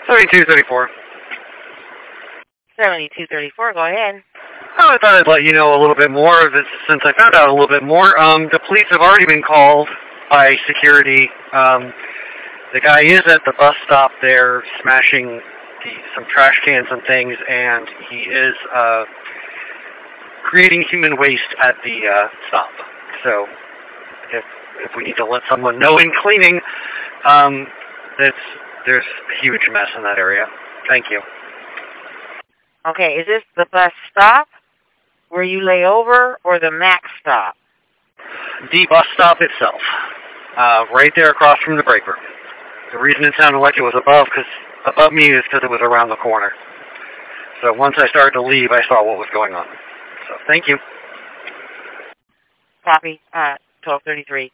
7234. 7234, go ahead. Oh, I thought I'd let you know a little bit more of this since I found out a little bit more. The police have already been called by security. The guy is at the bus stop there smashing some trash cans and things, and he is creating human waste at the stop. So if we need to let someone know in cleaning, there's a huge mess in that area. Thank you. Okay, is this the bus stop where you lay over or the MAX stop? The bus stop itself, right there across from the break room. The reason it sounded like it was above me is because it was around the corner. So once I started to leave, I saw what was going on. So thank you. Copy. 1233.